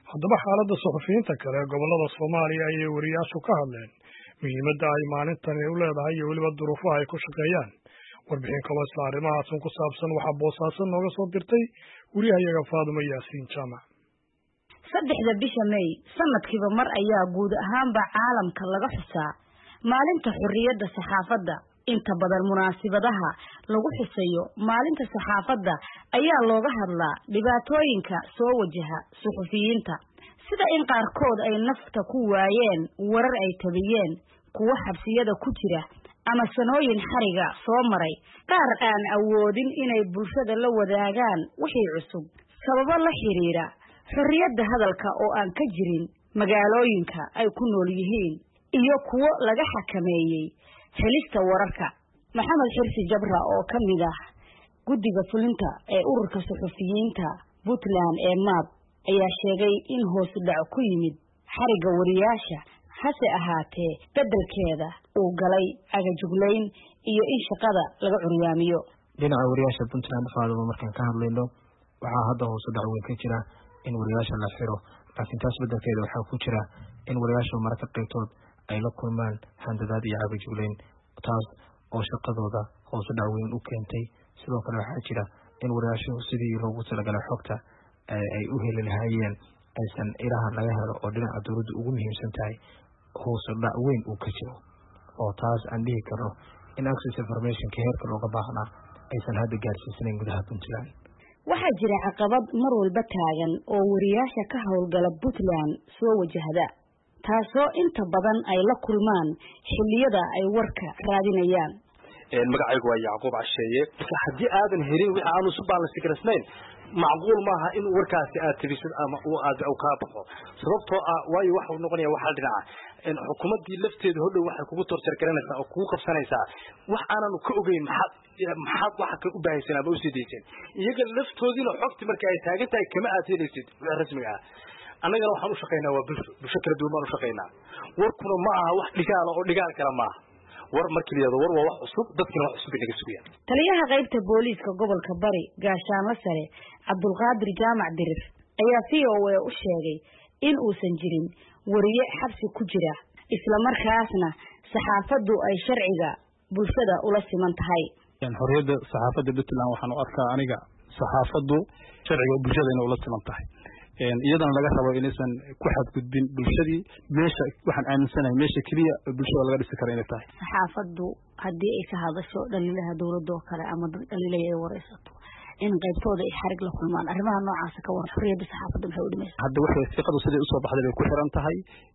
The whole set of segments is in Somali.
haddaba xaaladda suxufiyiinta kale ee gobollada Soomaaliya ayay wariyaashu ka hadleen muhiimadda ay maalintani u leedahay iyo weliba duruufaha ay ku shaqeeyaan. Warbixin kaloo isla arrimahaas ku saabsan waxaa Boosaaso nooga soo dirtay wariyahayaga Faadumo Yaasiin Jaamac. 3 bisha May sanadkiiba mar ayaa guud ahaanba caalamka laga xusaa maalinta xurriyadda saxaafadda. inta badan munaasabadaha lagu xusayo maalinta saxaafadda ayaa looga hadlaa dhibaatooyinka soo wajaha suxufiyiinta, sida in qaarkood ay nafta ku waayeen warar ay tabiyeen, kuwa xabsiyada ku jira ama sanooyin xariga soo maray, qaar aan awoodin inay bulshada la wadaagaan wixii cusub sababo la xiriira xurriyadda hadalka oo aan ka jirin magaalooyinka ay ku nool yihiin, iyo kuwo laga xakameeyay helista wararka. Maxamed Xirsi Jabra oo kamid ah guddiga fulinta ee ururka suxufiyiinta Puntland ee MAP ayaa sheegay in hoos u dhac ku yimid xariga wariyaasha, hase ahaatee beddelkeeda uu galay agajuglayn iyo in shaqada laga curyaamiyo. dhinaca wariyaasha Puntland Faadumo markaan ka hadlayno waxaa hadda hoos u dhac weyn ka jira in wariyaasha la xiro, laakiin taas beddelkeeda waxaa ku jira in wariyaasha mararka qaybtood ay la kulmaan handadaad iyo agajuglayn, taas oo shaqadooda hoos u dhac weyn u keentay. sidoo kale waxaa jira in wariyaashu sidii loogu talagalay xogta ay u heli lahaayeen aysan ilaha laga helo oo dhinaca dowladda ugu muhiimsan tahay hoos u dhac weyn uu ka jiro, oo taas aan dhihi karno in access information-ka heerka looga baahnaa aysan hadda gaarsiisanayn gudaha Puntland. waxaa jira caqabad mar walba taagan oo wariyaasha ka howlgala Puntland soo wajahda, taasoo inta badan ay la kulmaan xilliyada ay warka raadinayaan. magacaygu waa Yacquub Casheeye. haddii aadan helin wixii aanu soo baalansi karasnayn macquul maaha in warkaasi aad tabisid ama uu aad u ka baxo, sababtoo ah waayo waxa uu noqonayaa waxa dhinaca xukuumadii lafteedu hodhow waxay kugu torjar garanaysaa oo kugu qabsanaysaa wax aanan ka ogeyn maxaad waxa ka u baahaysan ama u sideeyeen iyaga laftoodina xogti marka ay taagan tahay kama aad helaysid rasmiga ah. annagana waxaan u shaqeynaa waa bulsho kala duwan baan u shaqeynaa. warkuna ma aha wax dhigaal oo dhigaal kala maaha, war markii la war waa wax cusub, dadkina wax cusub laga sugayaan. taliyaha qaybta booliiska gobolka Bari gaashaanle sare Cabdulqaadir Jaamac Dirir ayaa VOA u sheegay in uusan jirin wariye xabsi ku jira, isla markaasna saxaafaddu ay sharciga bulshada ula siman tahay. xorriyadda saxaafadda Puntland waxaan u arkaa aniga saxaafaddu sharciga bulshada inay ula siman tahay, iyadana laga rabo inaysan ku xadgudbin bulshadii. meesha waxaan aaminsanahay meesha kaliya bulshada laga dhisi karo inay tahay saxaafaddu haddii ay ka hadasho dhaliilaha dowladda oo kale ama dad dhaliilaya ay waraysato in qaybtooda ay xarig la kulmaan, arrimaha noocaas ka waran xorriyadda saxaafadda maxay u dhimaysaa? hadda waxay fiqadu sidii usoo baxday bay ku xiran tahay.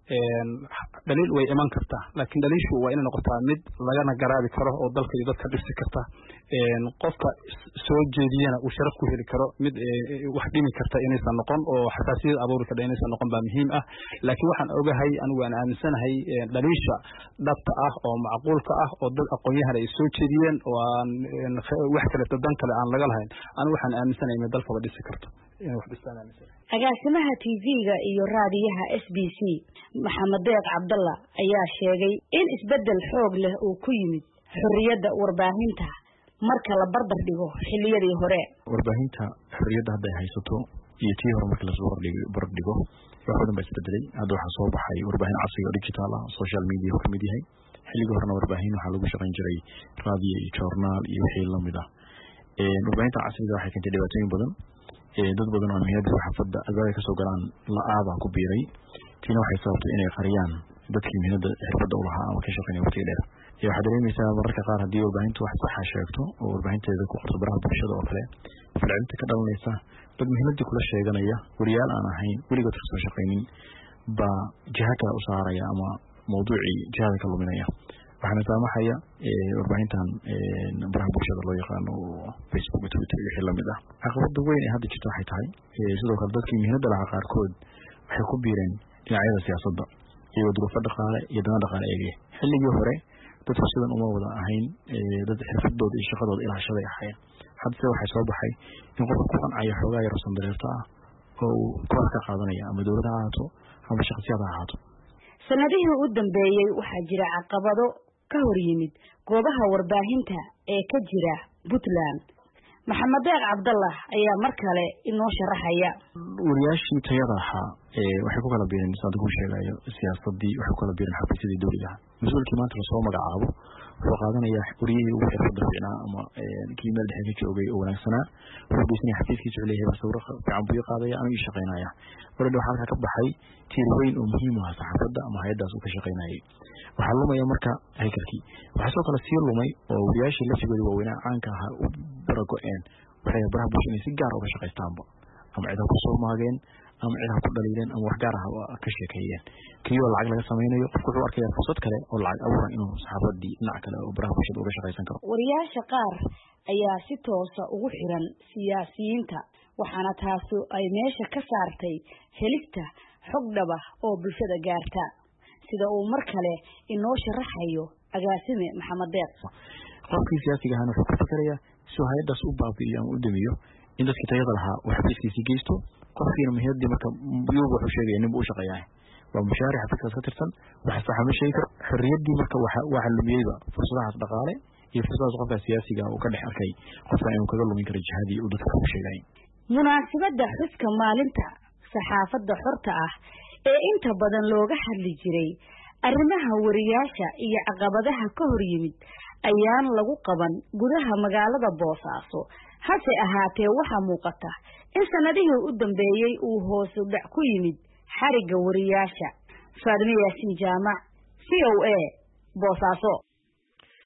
dhaliil way iman kartaa, laakiin dhaliishu waa inay noqotaa mid lagana garaabi karo oo dalka iyo dadka dhisi karta. qofka soo jeediyana uu sharaf ku heli karo, mid wax dhimi karta inaysan noqon oo xasaasiyad abuuri karta inaysan noqon baa muhiim ah. laakiin waxaan ogahay anigu aan aaminsanahay dhaliisha dhabta ah oo macquulka ah oo dad aqoon-yahan ay soo jeediyeen oo aan wax kale dan kale aan laga lahayn, anigu waxaan aaminsanahay in dalkaba dhisi karto inay wax dhistaan aaminsanahay. agaasimaha TV-ga iyo raadiyaha SBC Maxamed Deeq Cabdalla ayaa sheegay in isbeddel xoog leh uu ku yimid xurriyadda warbaahinta marka la barbar dhigo xilliyadii hore. warbaahinta xurriyadda hadda ay haysato iyo tii hore marka la soo barbar dhigo wax badan baa isbedelay. hadda waxaa soo baxay warbaahin casriga oo digital ah, social media ka mid yahay. xilligii horena warbaahin waxaa lagu shaqayn jiray raadiyo iyo joornaal iyo wixii la mid ah. warbaahinta casriga waxay keentay dhibaatooyin badan. dad badan oo muhiimada saxaafadda albaabka kasoo galaan la-aada ku biiray, tiina waxay sababtay inay qariyaan dadkii muhiimada xirfadda u lahaa ama ka shaqeynaya waqtiga dheer. waxaad dareemaysaa mararka qaar haddii warbaahintu wax saxa sheegto oo warbaahinteeda ku qorto baraha bulshada oo kale, falcelinta ka dhalanaysa dad muhiimadii kula sheeganaya wariyaal aan ahayn weligood kasoo shaqaynin baa jiha kale u saaraya ama mawduucii jihada ka luminaya. waxaana saamaxaya warbaahintan baraha bulshada loo yaqaano Facebook, Twitter iyo wixii lamid ah. caqabada weyn ee hadda jirta waxay tahay sidoo kale dadkii muhiimadda lahaa qaarkood waxay ku biireen dhinacyada siyaasadda iyo duruufo dhaqaale iyo dana dhaqaale eegaya. xilligii hore dadku sidan uma wada ahayn, dad xirfadooda iyo shaqadooda ilaashaday ahayn. haddase waxay soo baxay in qofka ku qancaya xoogaa yar oo sandareerta ah oo uu koox ka qaadanaya ama dowladda ha ahaato ama shakhsiyaad ha ahaato. sanadihii u dambeeyey waxaa jira caqabado ka hor yimid goobaha warbaahinta ee ka jira Puntland. maxamed deeq cabdallah ayaa mar kale inoo sharaxaya. wariyaashii tayada ahaa waxay ku kala biireen sida uu sheegayo siyaasadii waxay ku kala biireen xafiisyadii dawladda mas'uulkii maanta la soo magacaabo wuxuu qaadanayaa wariyihii ugu xirfadda fiicnaa ama kii meel dhexe ka joogay oo wanaagsanaa wuxuu dhisanaya xafiiskiisa u leeyahay sawir fiican buu qaadaya ama ii shaqeynaya warada waxaa halkaa ka baxay tiir weyn oo muhiim ah saxaafadda ama hay'adaas uu ka shaqeynayay waxaa lumaya marka haykalkii waxaa soo kala sii lumay oo wariyaashii laftigooda waaweynaa caanka ahaa u barago-een waxay baraha bulshada si gaar uga shaqaystaanba ama cid ku soo maageen ama cid ku dhaliileen ama wax gaar ah ka sheekeeyeen kiyo lacag laga sameeyo qofku wuxuu arkayaa fursad kale oo lacag abuuran inuu saxaafadii dhinac kale oo baraha bulshada uga shaqaysan karo. wariyaasha qaar ayaa si toos ah ugu xiran siyaasiyiinta waxaana taasi ay meesha ka saartay helista xog dhab ah oo bulshada gaarta sida uu mar kale inoo sharaxayo agaasime maxamed deeq. qofkii siyaasiga ahna wuxuu ku fikirayaa si hay'adaas u baabi'iyo ama u damiyo in dadka tayada lahaa wax xafiiskiisa geysto qofkiina muhiimadi marka biyuu wuxuu sheegay inuu u shaqeeyaa waa mushaaric xafiiskaas ka tirsan waxa sax ma sheegi karo xorriyadii marka waxa lumiyayba fursadahaas dhaqaale iyo fursadahaas qofka siyaasiga uu ka dhex arkay qofka inuu kaga lumin karo jihadii uu dadka u sheegay. munaasabada xuska maalinta saxaafadda xorta ah ee inta badan looga hadli jiray arrimaha wariyaasha iyo caqabadaha ka hor yimid ayaan lagu qaban gudaha magaalada Boosaaso hase ahaatee waxa muuqata in sanadihii u dambeeyay uu hoos u dhac ku yimid xariga wariyaasha. Faadmiya Yaasiin Jaamac, COA, Boosaaso.